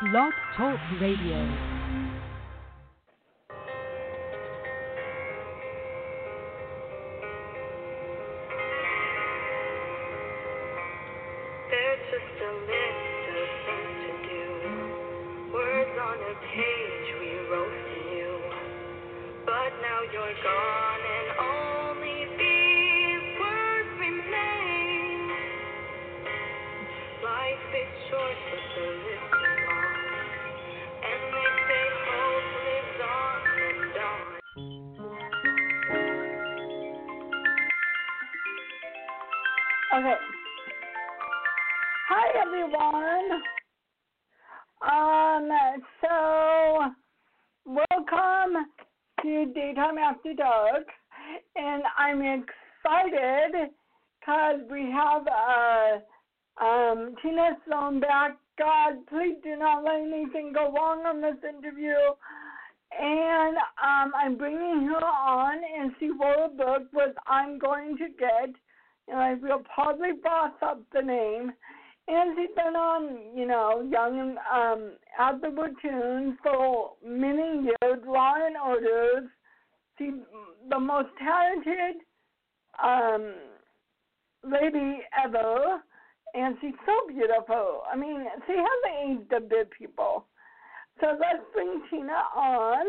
Blog Talk Radio. There's just a list of things to do. Words on a page we wrote for you. But now you're gone and only these words remain. Life is short but the list is long. And they say hope lives on and on. Okay. Hi, everyone. So welcome to Daytime After Dark, and I'm excited because we have Tina Sloan back. God, please do not let anything go wrong on this interview. And I'm bringing her on, and she wrote a book with I'm Going to Get, and I will probably boss up the name. And she's been on, Young and Afterward Tunes for many years, Law and Orders. She's the most talented lady ever, and she's so beautiful. I mean, she hasn't aged a bit, people. So let's bring Tina on.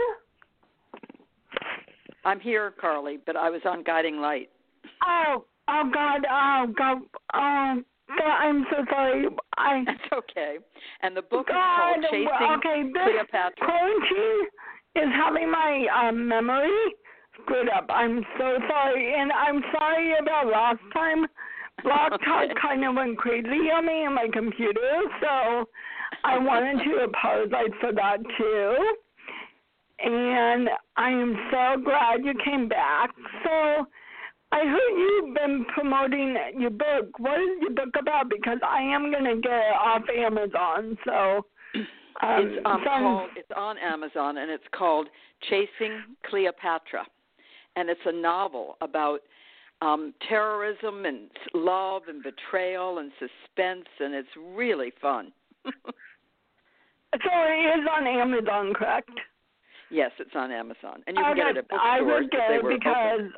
I'm here, Carly, but I was on Guiding Light. Oh God, I'm so sorry. That's okay. And the book is called Chasing Cleopatra. Quarantine is having my memory screwed up. I'm so sorry. And I'm sorry about last time. Blog Talk kind of went crazy on me and my computer, so I wanted to apologize for that too. And I am so glad you came back. So I heard you've been promoting your book. What is your book about? Because I am going to get it off Amazon. So it's on Amazon, and it's called Chasing Cleopatra. And it's a novel about terrorism and love and betrayal and suspense, and it's really fun. So it is on Amazon, correct? Yes, it's on Amazon. And you can get it at bookstores. I would get it because open.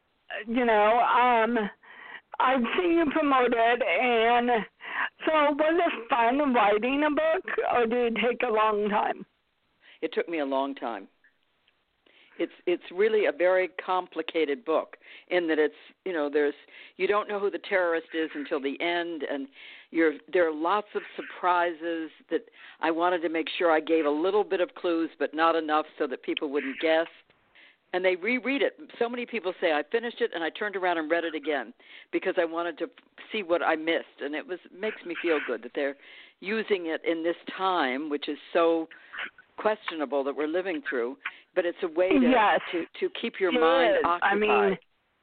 I've seen you promote it, and so was it fun writing a book, or did it take a long time? It took me a long time. It's really a very complicated book in that it's, you don't know who the terrorist is until the end, and there are lots of surprises that I wanted to make sure I gave a little bit of clues, but not enough so that people wouldn't guess. And they reread it. So many people say, I finished it, and I turned around and read it again because I wanted to see what I missed. And it makes me feel good that they're using it in this time, which is so questionable that we're living through. But it's a way to keep your mind occupied. I mean,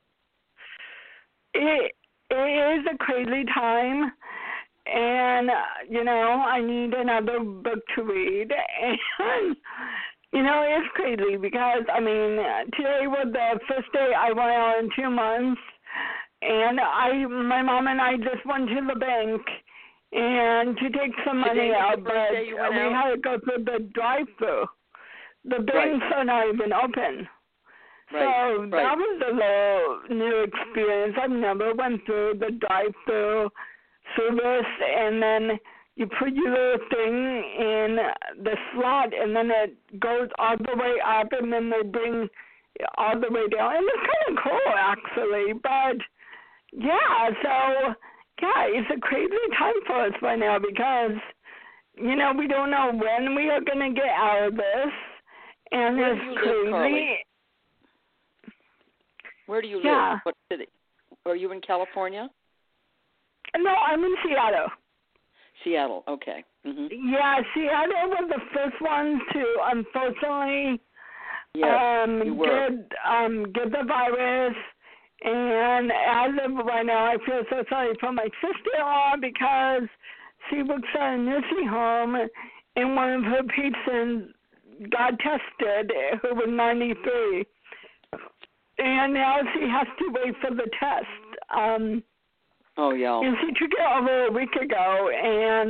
it is a crazy time. And, I need another book to read. And it's crazy because, today was the first day I went out in 2 months, and my mom and I just went to the bank and to take some money out, but we had to go through the drive-thru. The banks are not even open. So that was a little new experience. I've never went through the drive-thru service, and then you put your little thing in the slot, and then it goes all the way up, and then they bring all the way down. And it's kind of cool, actually. But, it's a crazy time for us right now because, we don't know when we are going to get out of this. And Where it's do you crazy. live, Carly? Where do you live? What city? Are you in California? No, I'm in Seattle. Seattle, okay. Mm-hmm. Yeah, Seattle was the first one to, unfortunately, get the virus. And as of right now, I feel so sorry for my sister-in-law because she works at a nursing home, and one of her patients got tested, who was 93. And now she has to wait for the test. And she took it over a week ago, and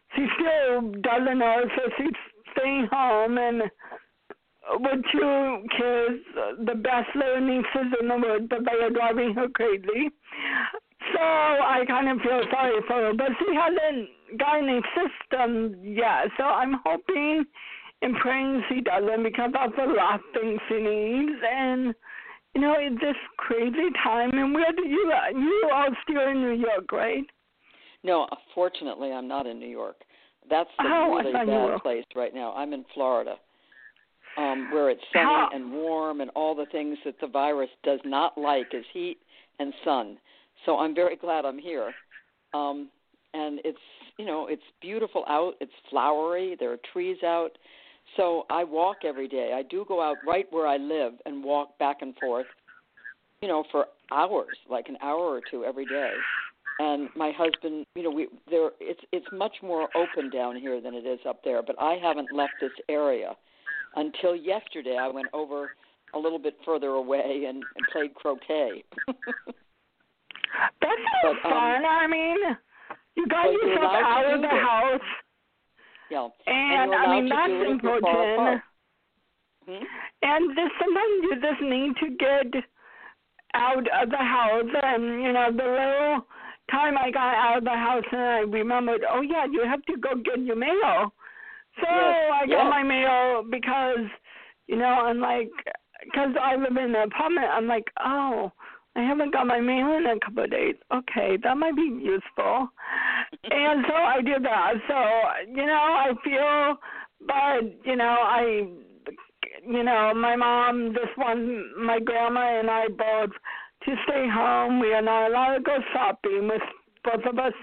she still doesn't know, so she's staying home and with 2 kids, the best little nieces in the world, but they are driving her crazy. So I kind of feel sorry for her, but she hasn't got any system yet. So I'm hoping and praying she doesn't, because that's the last thing she needs. And, you know, it's this crazy time. And where do you are still in New York, right? No, fortunately, I'm not in New York. That's the really bad place right now. I'm in Florida, where it's sunny and warm, and all the things that the virus does not like is heat and sun. So I'm very glad I'm here. And it's, you know, it's beautiful out. It's flowery. There are trees out. So I walk every day. I do go out right where I live and walk back and forth, you know, for hours, like an hour or 2 every day. And my husband, you know, it's much more open down here than it is up there. But I haven't left this area until yesterday. I went over a little bit further away and played croquet. That's so fun. I mean, you got yourself out of the house. Yeah. And I mean, that's important. And sometimes you just need to get out of the house. And, you know, the little time I got out of the house and I remembered, oh, yeah, you have to go get your mail. So I got my mail because, you know, I'm like, because I live in an apartment, I'm like, oh, I haven't got my mail in a couple of days. Okay, that might be useful. And so I did that. So, you know, I feel, but, you know, my mom, my grandma and I both, to stay home. We are not allowed to go shopping. With both of us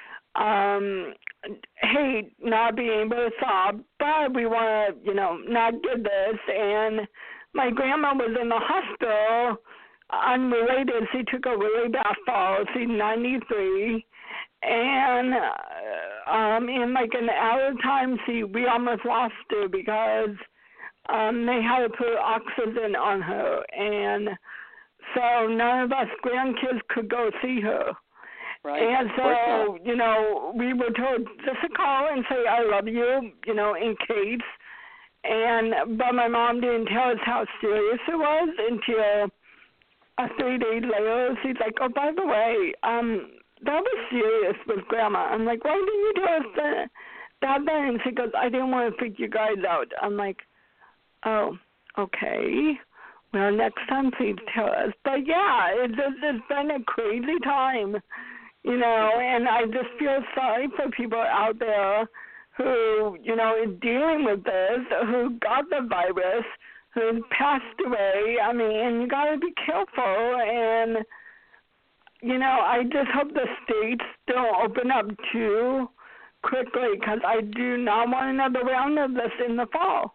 hate not being able to shop, but we want to, you know, not do this. And my grandma was in the hospital, unrelated. She took a really bad fall. She's 93. And in like an hour time, we almost lost her because they had to put oxygen on her. And so none of us grandkids could go see her. Right. And so, you know, we were told just to call and say, I love you, you know, in case. But my mom didn't tell us how serious it was until 3 days later. She's like, oh, by the way, that was serious with Grandma. I'm like, why didn't you tell us that then? And she goes, I didn't want to freak you guys out. I'm like, oh, okay. Well, next time, please tell us. But, yeah, it's been a crazy time, you know, and I just feel sorry for people out there who, you know, is dealing with this, who got the virus, who passed away. I mean, you got to be careful. And, you know, I just hope the states don't open up too quickly, because I do not want another round of this in the fall.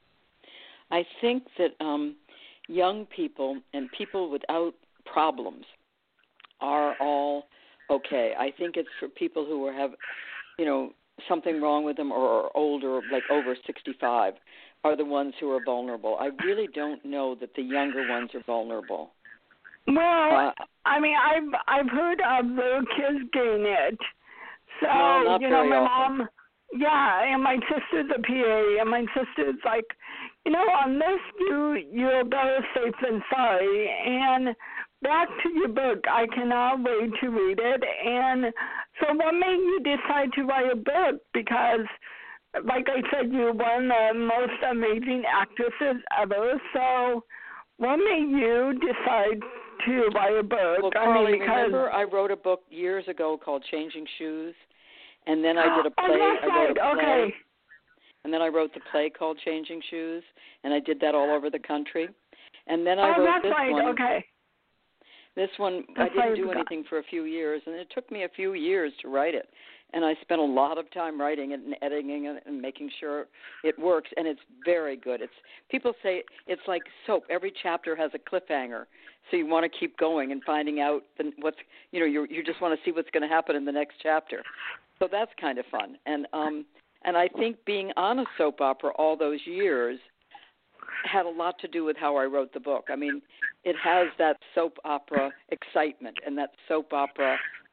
I think that young people and people without problems are all okay. I think it's for people who have, you know, something wrong with them or are older, like over 65, are the ones who are vulnerable. I really don't know that the younger ones are vulnerable. Well, I mean, I've heard of little kids getting it. So, no, you know, my often. mom, yeah, and my sister's a PA, and my sister's like, you know, unless you're better safe than sorry. And back to your book, I cannot wait to read it. And so what made you decide to write a book? Because, like I said, you're one of the most amazing actresses ever. So what made you decide to write a book? Well, Carly, remember I wrote a book years ago called Changing Shoes, and then I did a play. Oh, that's right. Okay. And then I wrote the play called Changing Shoes, and I did that all over the country. And then I wrote this one. Okay. This one, I didn't do anything for a few years, and it took me a few years to write it. And I spent a lot of time writing it and editing it and making sure it works, and it's very good. People say it's like soap. Every chapter has a cliffhanger, so you want to keep going and finding out what's, you know, you just want to see what's going to happen in the next chapter. So that's kind of fun. And I think being on a soap opera all those years had a lot to do with how I wrote the book. I mean, it has that soap opera excitement and that soap opera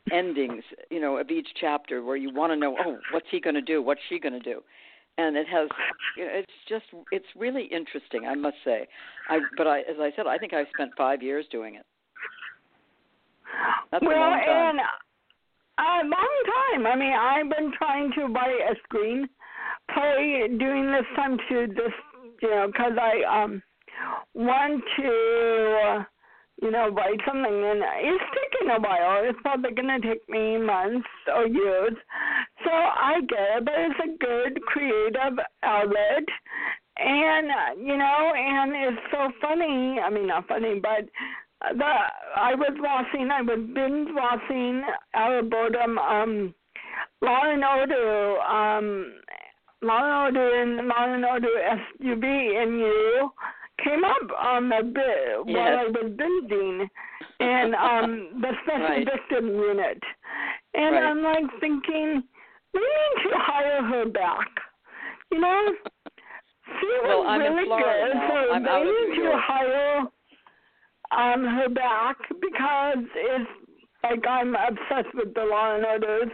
endings, of each chapter where you want to know, oh, what's he going to do? What's she going to do? And it has, it's really interesting, I must say. As I said, I think I spent 5 years doing it. That's a long time. And a long time. I mean, I've been trying to write a screenplay during this time too, because I want to, write something, and it's taking a while. It's probably going to take me months or years. So I get it, but it's a good creative outlet. And, and it's so funny. I mean, not funny, but I was binge watching out of boredom, Law and Order, and Law and Order SUV, and you came up a bit while I was binging, and the Special Victim Unit. And I'm like thinking, we need to hire her back. She was really good, so they need to hire her back, because it's like I'm obsessed with the Law and Orders.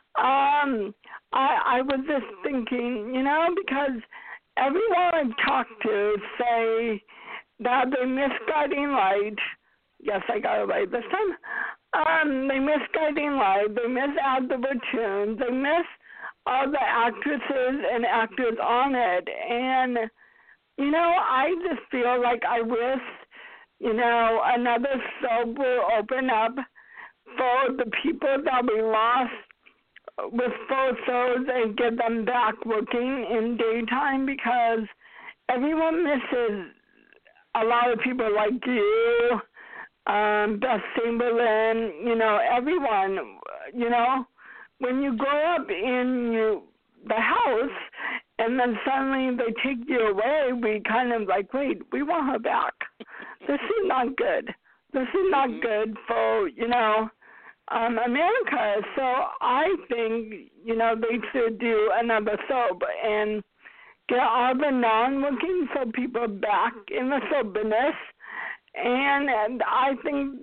I was just thinking, because everyone I've talked to say that they miss Guiding Light. Yes, I got it right this time. They miss Guiding Light. They miss Add the Platoon. They miss all the actresses and actors on it. And, I just feel like I wish, another soap will open up for the people that we lost with photos and get them back working in daytime, because everyone misses a lot of people like you, Beth Chamberlain, everyone, when you grow up in the house and then suddenly they take you away, we kind of like, wait, we want her back. This is not good. This is not good for, America. So I think, they should do another soap and get all the non-working soap people back in the soap business. And I think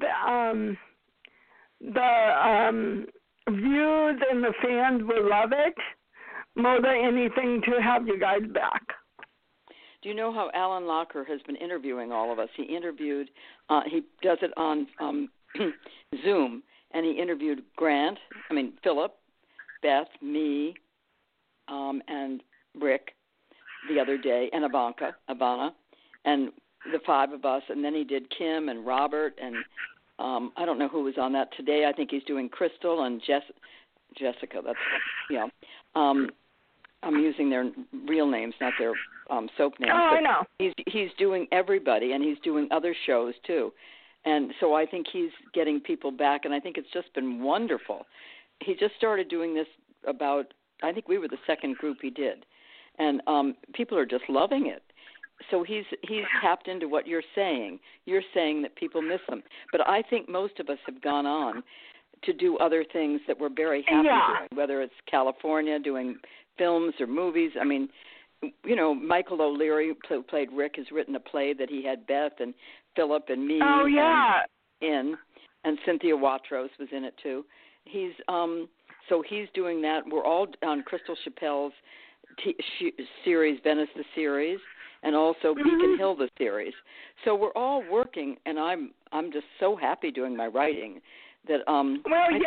the views and the fans will love it more than anything to have you guys back. Do you know how Alan Locker has been interviewing all of us? He interviewed, he does it on Zoom, and he interviewed Philip, Beth, me, and Rick the other day, and Ivana, and the five of us, and then he did Kim and Robert, and I don't know who was on that today. I think he's doing Crystal and Jessica. That's, I'm using their real names, not their soap names. Oh, I know. He's doing everybody, and he's doing other shows too. And so I think he's getting people back, and I think it's just been wonderful. He just started doing this I think we were the second group he did. And people are just loving it. So he's tapped into what you're saying. You're saying that people miss him. But I think most of us have gone on to do other things that we're very happy doing, whether it's California, doing films or movies. I mean, Michael O'Leary, who played Rick, has written a play that he had Beth and Philip and me in, and Cynthia Watros was in it too. So he's doing that. We're all on Crystal Chappelle's series, Venice the series, and also Beacon Hill the series. So we're all working, and I'm just so happy doing my writing that and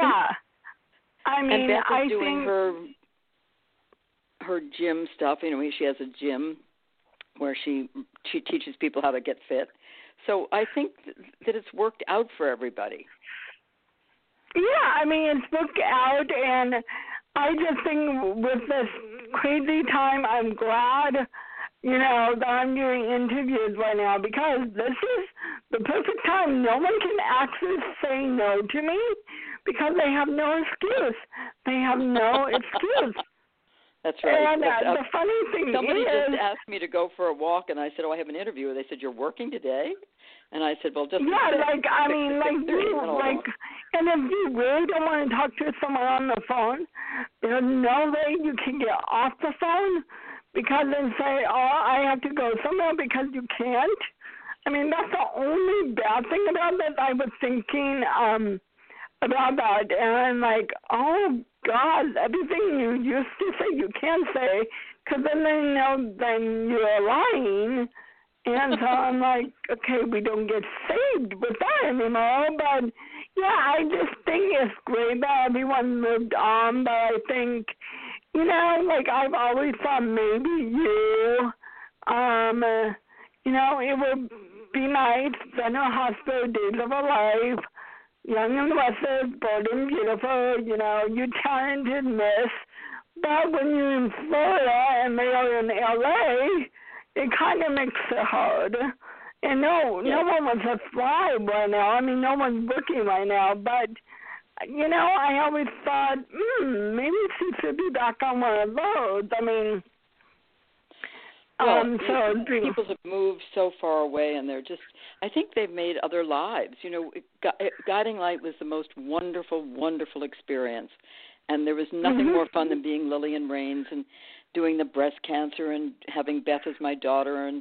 Beth is doing her gym stuff. She has a gym where she teaches people how to get fit. So I think that it's worked out for everybody. Yeah, it's worked out, and I just think with this crazy time, I'm glad, that I'm doing interviews right now, because this is the perfect time. No one can actually say no to me because they have no excuse. They have no excuse. That's right. And the funny thing somebody just asked me to go for a walk, and I said, I have an interview. They said, you're working today? And I said, well, just... Yeah, and if you really don't want to talk to someone on the phone, there's no way you can get off the phone because they say, I have to go somewhere because you can't. That's the only bad thing about this. I was thinking about that, and I'm like, oh God, everything you used to say you can't say, because then they know then you're lying, and so I'm like, okay, we don't get saved with that anymore, but yeah, I just think it's great that everyone moved on, but I think, like I've always thought maybe it would be nice, then a hospital, days of a life, young and blessed, bold and beautiful, you talented miss. But when you're in Florida and they are in LA, it kind of makes it hard. And no one wants to fly right now. I mean, no one's working right now. But, I always thought, maybe she should be back on one of those. I mean, people have moved so far away, and they're just, I think they've made other lives. Guiding Light was the most wonderful, wonderful experience. And there was nothing more fun than being Lillian Raines and doing the breast cancer and having Beth as my daughter and,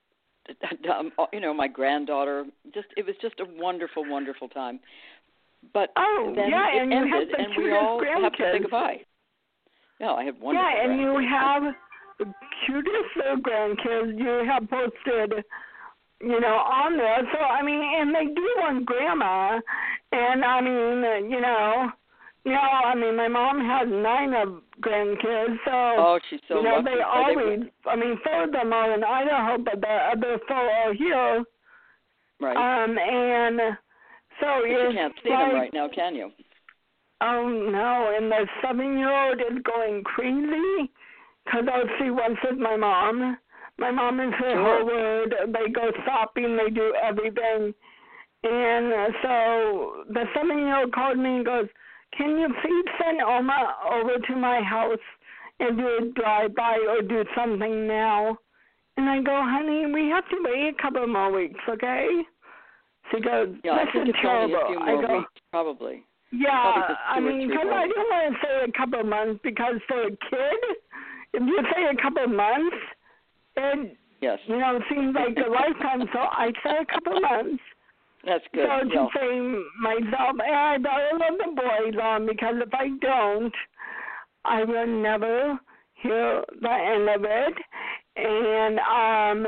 my granddaughter. It was just a wonderful, wonderful time. But then it ended, and we all have to say goodbye. No, I have wonderful grandkids. Yeah, and you have the cutest little grandkids you have posted, on there. So, I mean, and they do want grandma. And, I mean, my mom has 9 of grandkids, so, she's so lucky. they always, 4 of them are in Idaho, but the other 4 are here. Right. And so but you can't see them right now, can you? Oh, no, and the 7-year-old is going crazy, because she wants with my mom. My mom is her whole word. They go shopping, they do everything. And so the 7-year-old called me and goes, can you please send Oma over to my house and do a drive-by or do something now? And I go, honey, we have to wait a couple more weeks, okay? She goes, I think it's terrible. only a few more weeks, probably. Yeah, because I don't want to say a couple of months, because for a kid, if you say a couple of months, it seems like a lifetime, so I say a couple of months. That's good. So to say myself, I better love the boys on, because if I don't, I will never hear the end of it. And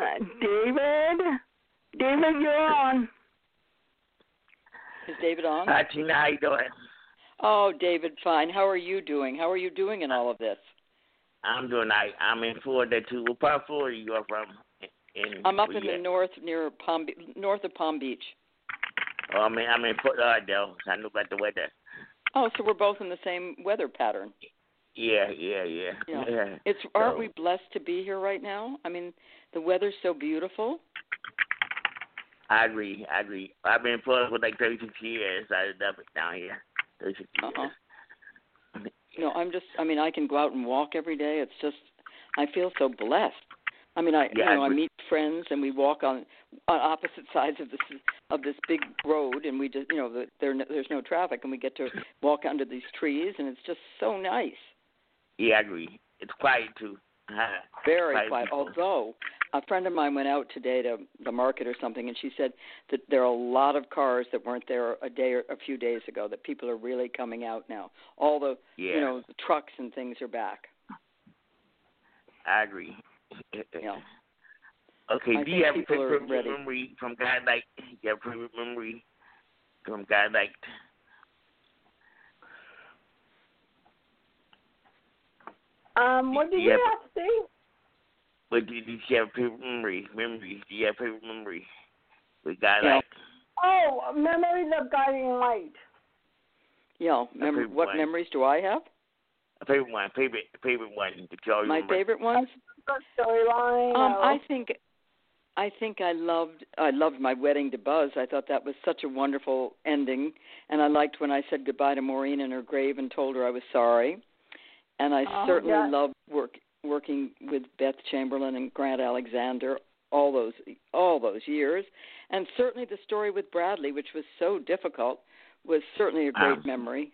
David, you're on. Is David on? Hi, Tina. How you doing? Oh, David, fine. How are you doing? How are you doing in all of this? I'm doing all right. I'm in Florida, too. What part of Florida you are from? I'm up in the north, north of Palm Beach. Oh, I'm in Fort Lauderdale. I know about the weather. Oh, so we're both in the same weather pattern. Yeah. Aren't we blessed to be here right now? I mean, the weather's so beautiful. I agree. I've been in Florida for like 36 years. I love it down here. 36 years. No, I can go out and walk every day. It's just, I feel so blessed. I mean, I meet friends and we walk on opposite sides of this big road, and we just, there's no traffic, and we get to walk under these trees, and it's just so nice. Yeah, I agree. It's quiet too. Very quiet. Although a friend of mine went out today to the market or something, and she said that there are a lot of cars that weren't there a few days ago. That people are really coming out now. All the the trucks and things are back. I agree. Yeah. Okay, do you have a favorite memory from God Light? Do you have a favorite memory from God Light? What did you ask, Steve? But did you have a favorite memory? Do you have a favorite memory with God Light? Oh, memories of Guiding Light. Yeah, what memories do I have? A favorite one. Favorite one. My favorite ones? Storyline. I think I loved my wedding to Buzz. I thought that was such a wonderful ending, and I liked when I said goodbye to Maureen in her grave and told her I was sorry. And I certainly loved working with Beth Chamberlain and Grant Alexander all those years, and certainly the story with Bradley, which was so difficult, was certainly a great memory.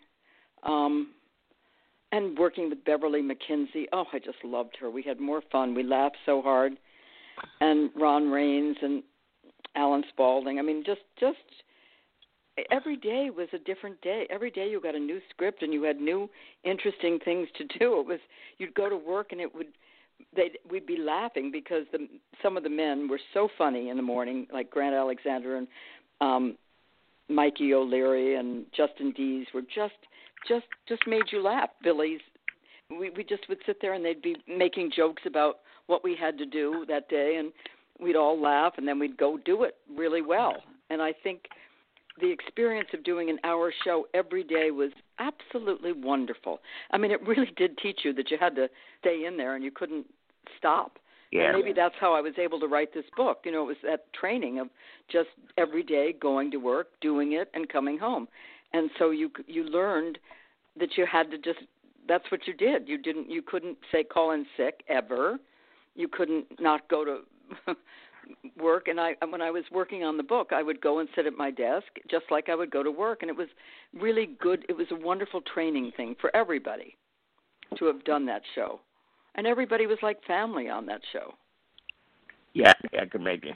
And working with Beverly McKinsey, I just loved her. We had more fun. We laughed so hard. And Ron Raines and Alan Spaulding. I mean, just every day was a different day. Every day you got a new script and you had new interesting things to do. It was you'd go to work and we'd be laughing because some of the men were so funny in the morning, like Grant Alexander and Mikey O'Leary and Justin Dees were just made you laugh. Billy's. We just would sit there and they'd be making jokes about what we had to do that day, and we'd all laugh, and then we'd go do it really well. And I think the experience of doing an hour show every day was absolutely wonderful. I mean, it really did teach you that you had to stay in there and you couldn't stop. Yeah. And maybe that's how I was able to write this book. You know, it was that training of just every day going to work, doing it, and coming home. And so you learned that you had to just, that's what you did. You couldn't say call in sick ever. You couldn't not go to work. And when I was working on the book, I would go and sit at my desk just like I would go to work. And it was really good. It was a wonderful training thing for everybody to have done that show. And everybody was like family on that show. Yeah, I can imagine.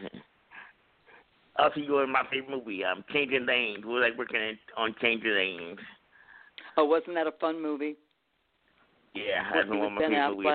Also, you were in my favorite movie, Changing Lanes. We were like working on Changing Lanes. Oh, wasn't that a fun movie? Yeah, that's one of my favorite movies.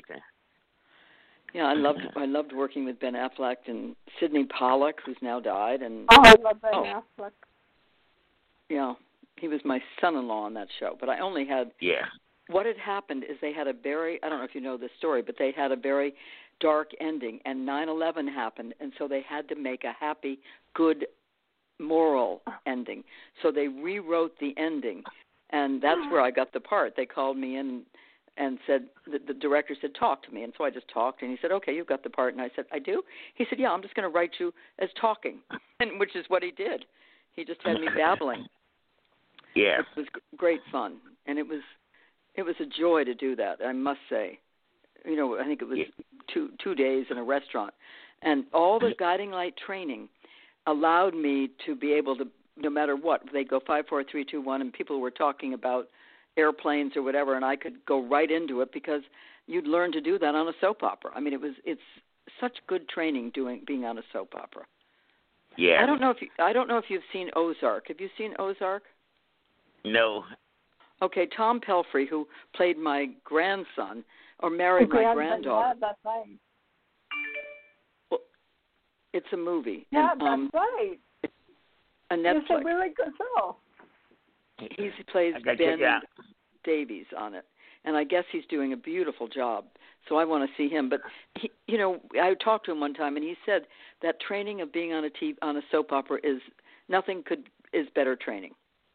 Yeah, I loved working with Ben Affleck and Sidney Pollack, who's now died. And I love Ben Affleck. Yeah, he was my son-in-law on that show. But I only had. Yeah. What had happened is they had a very, I don't know if you know this story, but they had a very dark ending, and 9/11 happened, and so they had to make a happy, good, moral ending. So they rewrote the ending, and that's where I got the part. They called me in and said, the director said, talk to me. And so I just talked, and he said, okay, you've got the part. And I said, I do? He said, yeah, I'm just going to write you as talking, and which is what he did. He just had me babbling. Yeah. It was great fun, and it was a joy to do that, I must say. You know, I think it was 2 days in a restaurant. And all the guiding light training allowed me to be able to, no matter what, they go 5, 4, 3, 2, 1, and people were talking about airplanes or whatever, and I could go right into it because you'd learn to do that on a soap opera. I mean, it's such good training being on a soap opera. Yeah. I don't know if you've seen Ozark. Have you seen Ozark? No. Okay, Tom Pelphrey, who played my grandson or married my granddaughter. Yeah, that's right. Well, it's a movie. Yeah, and, that's right. A Netflix. It's a really good show. He plays Ben Davies on it, and I guess he's doing a beautiful job. So I want to see him. But he, you know, I talked to him one time, and he said that training of being on a soap opera is better training.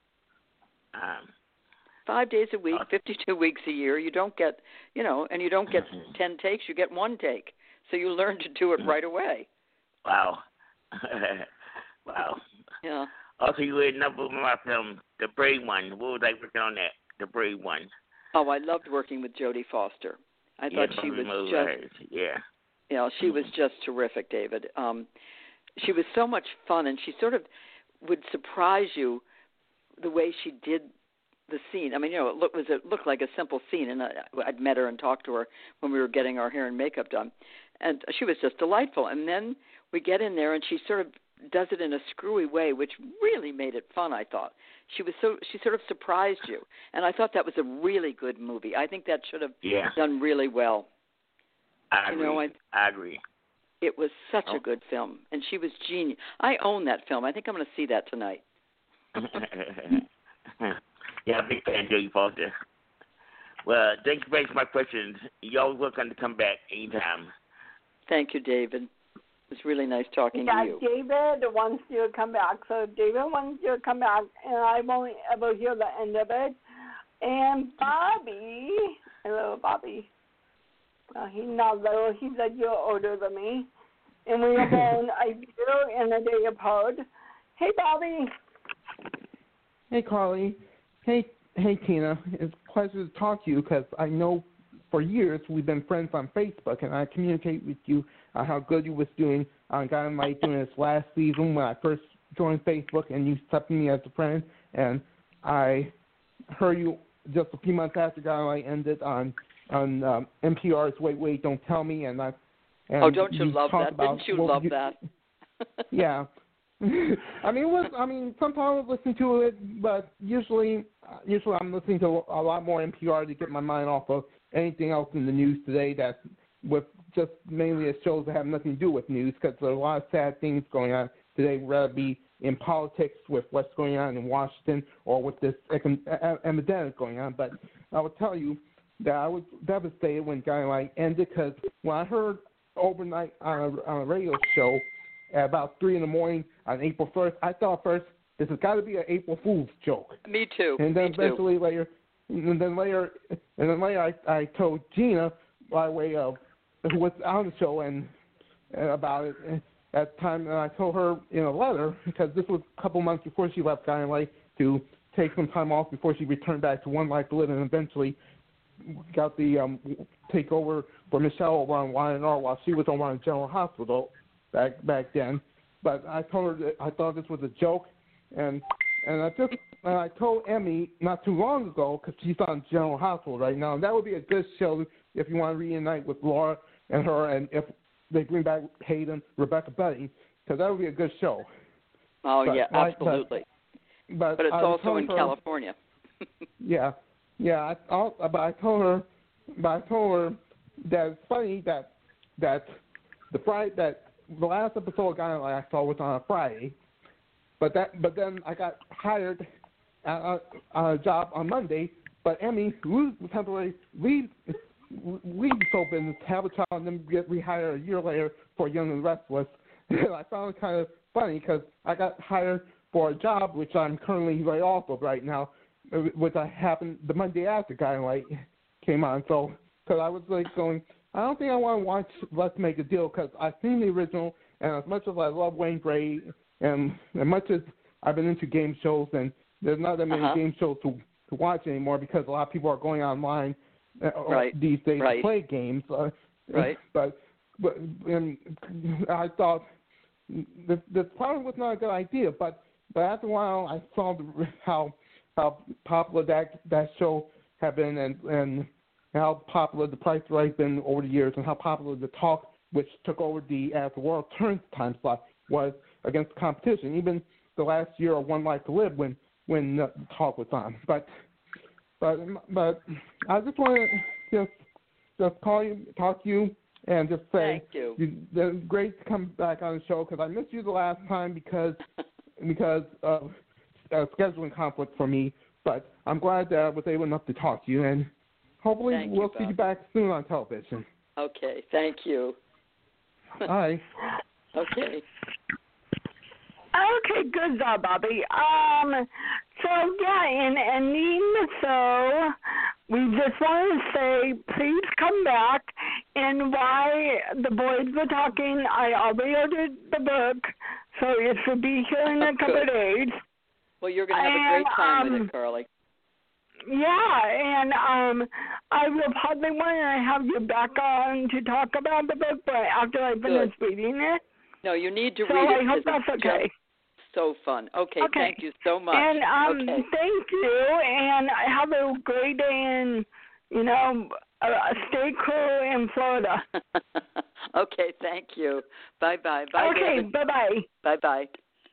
5 days a week, 52 weeks a year. You don't get, and you don't get 10 takes. You get 1 take. So you learn to do it right away. Wow. Wow. Yeah. Also, you were in another of my film, The Brave One. What was I working on that? The Brave One. Oh, I loved working with Jodie Foster. I thought she was just. Yeah. You know, she was just terrific, David. She was so much fun, and she sort of would surprise you the way she did the scene. I mean, it looked like a simple scene, and I'd met her and talked to her when we were getting our hair and makeup done, and she was just delightful. And then we get in there, and she sort of does it in a screwy way, which really made it fun, I thought. She sort of surprised you, and I thought that was a really good movie. I think that should have done really well. I agree. It was such a good film, and she was genius. I own that film. I think I'm going to see that tonight. Yeah, big fan of Jodie Foster. Well, thanks for answering my questions. You're always welcome to come back anytime. Thank you, David. It was really nice talking to you. Yeah, David wants you to come back. So David wants you to come back, and I won't ever hear the end of it. And Bobby, hello, Bobby. He's not little. He's a year older than me. And we are born a year and a day apart. Hey, Bobby. Hey, Carly. Hey, Tina. It's a pleasure to talk to you because I know for years we've been friends on Facebook, and I communicate with you how good you was doing on Guiding Light during this last season when I first joined Facebook, and you accepted me as a friend. And I heard you just a few months after Guiding Light ended on NPR's Wait, Don't Tell Me, and don't you love that? Didn't you love that? Yeah. I mean, sometimes I listen to it, but usually I'm listening to a lot more NPR to get my mind off of anything else in the news today that's with just mainly it shows that have nothing to do with news, because there are a lot of sad things going on today, whether it be in politics with what's going on in Washington or with this epidemic going on. But I will tell you that I was devastated when Guiding ended, because when I heard overnight on a radio show at about 3 in the morning on April 1st, I thought first, this has got to be an April Fool's joke. Me too. And then eventually later, I told Gina, by way of who was on the show, and about it at the time, and I told her in a letter, because this was a couple months before she left Guiding Light to take some time off before she returned back to One Life to Live, and eventually got the takeover for Michelle over on Y&R while she was over on General Hospital back then. But I told her that I thought this was a joke, and I told Emmy not too long ago, because she's on General Hospital right now, and that would be a good show if you want to reunite with Laura and her, and if they bring back Hayden, Rebecca Betty, because that would be a good show. Oh, yeah, absolutely. But it's also in California. Yeah. I told her that it's funny that the last episode of Guiding Light I saw was on a Friday, but then I got hired on a job on Monday. But Emmy, who's temporarily leaves the show business, have a child, and then get rehired a year later for Young and Restless. And I found it kind of funny because I got hired for a job which I'm currently laid off of right now, which happened the Monday after Guiding Light came on. So, because I was like going, I don't think I want to watch Let's Make a Deal, because I've seen the original, and as much as I love Wayne Gray, and as much as I've been into game shows, and there's not that many game shows to watch anymore because a lot of people are going online these days to play games. Right. But I thought this probably was not a good idea. But after a while, I saw how popular that show had been, and how popular The Price is Right been over the years, and how popular the talk, which took over the As the World Turns time slot, was against competition. Even the last year of One Life to Live, when the talk was on. But I just want to just call you, talk to you, and just say thank you. It's great to come back on the show, because I missed you the last time because of a scheduling conflict for me. But I'm glad that I was able enough to talk to you, and hopefully we'll see you back soon on television. Okay, thank you. Bye. Okay. Okay, good job, Bobby. So yeah, in ending the show, we just want to say, please come back. And while the boys were talking, I already ordered the book, so it should be here in a couple of days. Well, you're going to have a great time with it, Carly. Yeah, and I will probably want to have you back on to talk about the book, but after I finish reading it. No, you need to read it. So I hope that's okay. So fun. Okay, thank you so much. And thank you, and have a great day, and stay cool in Florida. Okay, thank you. Bye-bye. Bye. Okay, David. bye-bye. Bye-bye.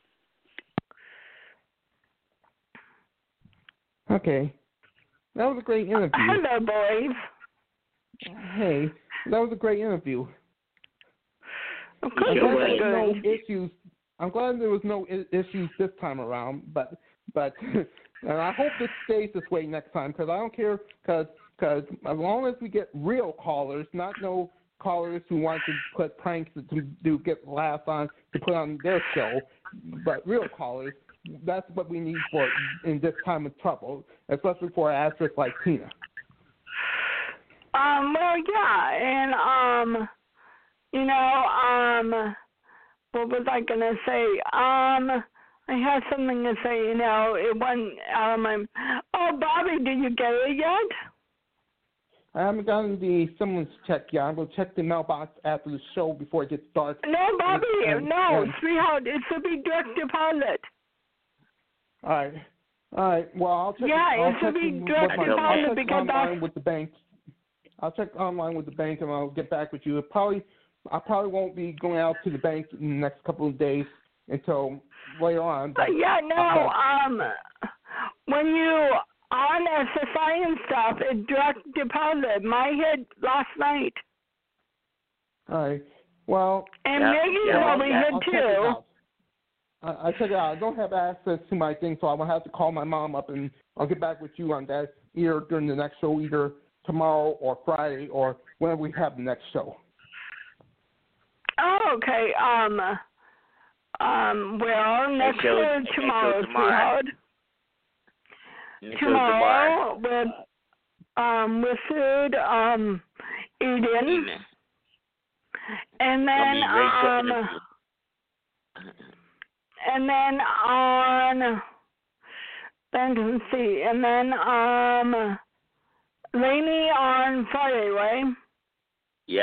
Okay. That was a great interview. Hello, boys. Hey, that was a great interview. Of course, no issues. I'm glad there was no issues this time around, but and I hope it stays this way next time, because I don't care, because as long as we get real callers, not no callers who want to put pranks to get laughs on to put on their show, but real callers. That's what we need for in this time of trouble, especially for an actress like Tina. Well, yeah, and what was I gonna say? I had something to say. It wasn't out of my. Oh, Bobby, did you get it yet? I haven't gotten the stimulus check yet. I'm gonna check the mailbox after the show before it gets dark. No, Bobby, sweetheart, it should be direct deposit. All right. Well, I'll check. Yeah, it should be direct deposit because online with the bank. I'll check online with the bank, and I'll get back with you. I probably won't be going out to the bank in the next couple of days, until later on. But, when you on SSI and stuff, it direct deposit. My hit last night. All right. Well, and Maggie's probably hit too. I check it out. I don't have access to my thing, so I'm going to have to call my mom up, and I'll get back with you on that either during the next show, either tomorrow or Friday, or when we have the next show. Oh, okay. Well, next show is tomorrow, sweetheart. Tomorrow with Sid, Eden, and then Lainey on Friday, right? Yeah.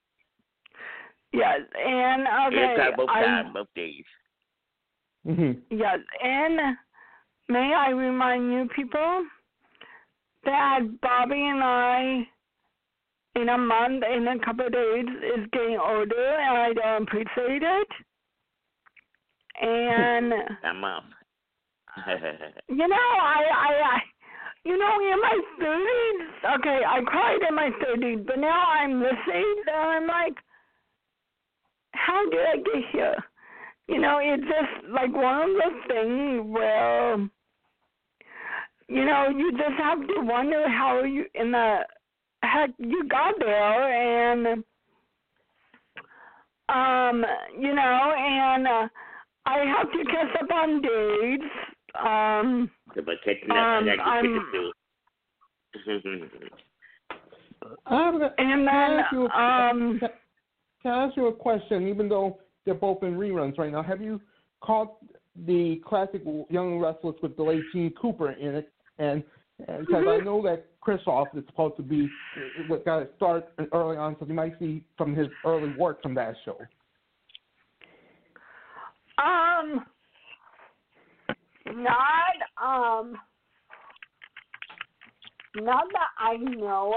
Yes, and okay. Both days. Mm-hmm. Yes, and may I remind you people that Bobby and I, in a month, in a couple of days, is getting older, and I don't appreciate it. And a month. You know, I in my 30s, okay, I cried in my 30s, but now I'm listening, and I'm like, how did I get here? You know, it's just like one of those things where, you know, you just have to wonder how you, in the heck, you got there, and, you know, and I have to catch up on dates. But catching up, I got to do. Can I ask you a question? Even though they're both in reruns right now, have you caught the classic Young and Restless with the late Gene Cooper in it? And because I know that Christoph is supposed to be what got to start early on, so you might see from his early work from that show. Not that I know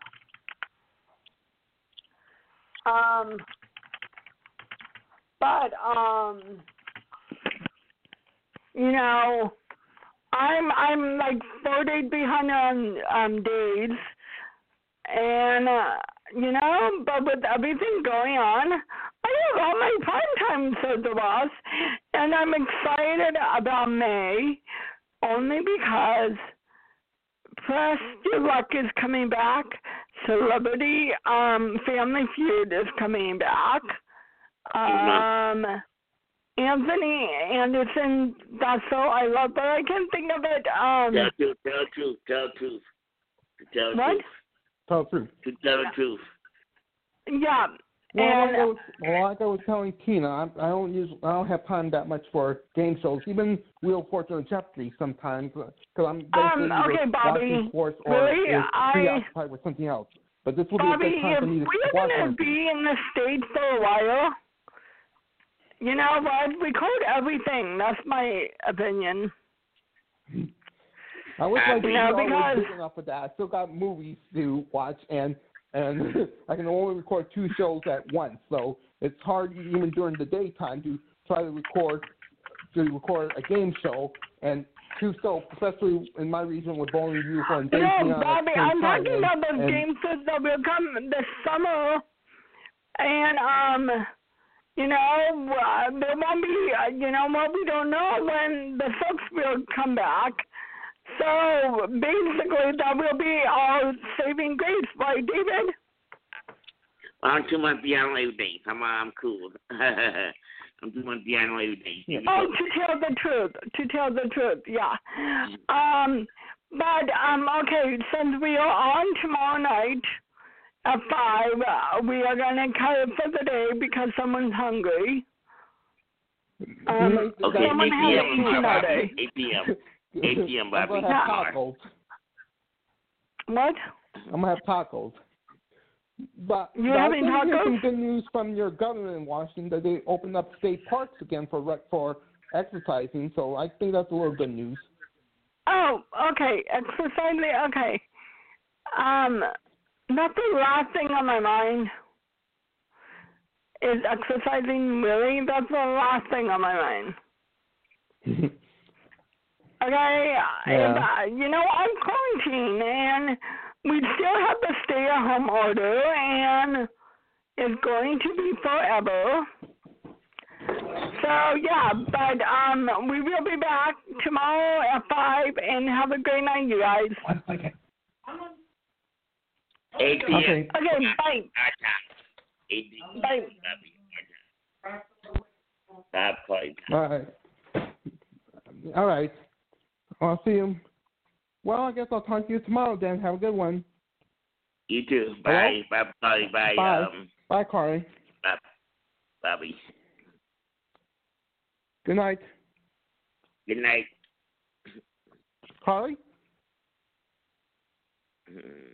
of. But you know, I'm like 4 days behind on days, and you know, but with everything going on, I have all my primetime shows to watch, and I'm excited about May, only because Press Your Luck is coming back, Celebrity Family Feud is coming back. Anthony Anderson, that's so I love, but I can't think of it. Tell truth. What? Tell truth. To tell the truth. Yeah. Well, like I was telling Tina, I don't have time that much for game shows, even Wheel of Fortune or Jeopardy sometimes, because I'm basically watching sports or preoccupied with something else. But this will be a good time for me to watch. Bobby, if we're going to be in the States for a while, you know what? Record everything. That's my opinion. I wish my video was big enough for that. I still got movies to watch, and I can only record 2 shows at once, so it's hard even during the daytime to try to record a game show and 2 shows, especially in my region with Bowling Beautiful and Daisy. No, Bobby, I'm talking about those game shows that will come this summer, and you know, there won't be, you know, well, we don't know when the folks will come back. So basically, that will be our saving grace, right, David? I'm 2 months beyond Labor Day. I'm cool. I'm 2 months beyond Labor Day. Oh, to tell the truth, yeah. But okay, since we are on tomorrow night at 5, we are gonna cut it for the day because someone's hungry. Okay, someone 8 p.m. 8 p.m. Bobby. I'm gonna have tacos. What? I'm gonna have tacos. But you're having tacos? Some good news from your governor in Washington that they opened up state parks again for exercising. So I think that's a little good news. Oh, okay. Exercising. Okay. Not the last thing on my mind Is exercising really? That's the last thing on my mind. Okay, Yeah. if, I'm quarantined and we still have the stay-at-home order, and it's going to be forever. So yeah, but we will be back tomorrow at 5, and have a great night, you guys. 8 p.m. Okay. Okay, bye. 8 p.m. Bye. Stop calling. All right. I'll see you. Well, I guess I'll talk to you tomorrow then. Have a good one. You too. Hello? Bye. Bye. Bye. Bye. Bye, Carly. Bye. Bobby. Good night. Good night. Carly?